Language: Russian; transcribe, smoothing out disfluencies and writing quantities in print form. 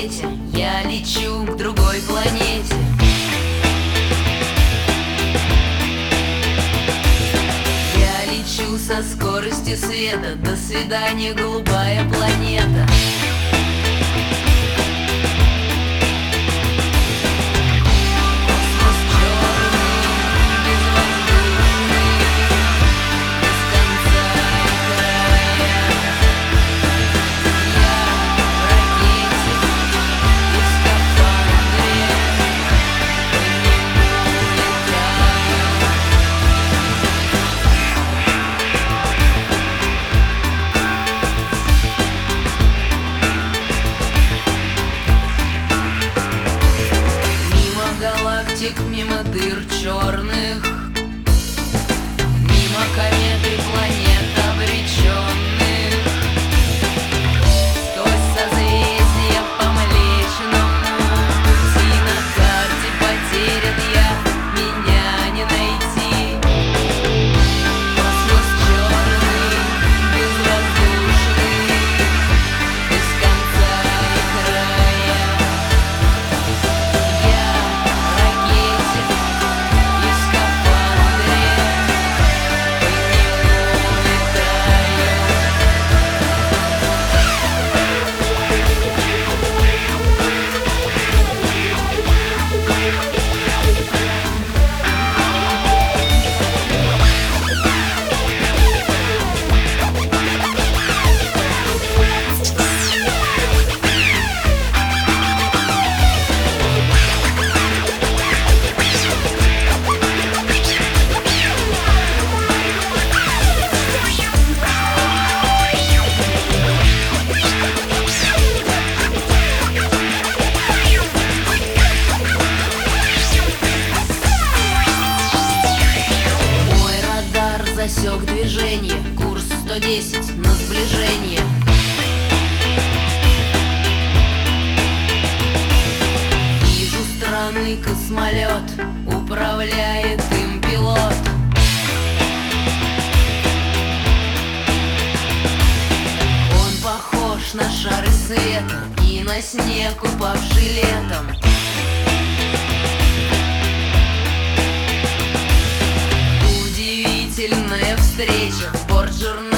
свете, я лечу к другой планете. Я лечу со скоростью света. До свидания, голубая планета. Мимо дыр черных, мимо комет и планет обреченных, сквозь созвездия по Млечному пути. На карте потерян я, меня не найти. Космос черный, безвоздушный, без конца и края. Засек движение, курс 110 на сближение. Вижу странный космолет, управляет им пилот. Он похож на шары света и на снег, упавший летом. Удивительная встреча, борт журнала.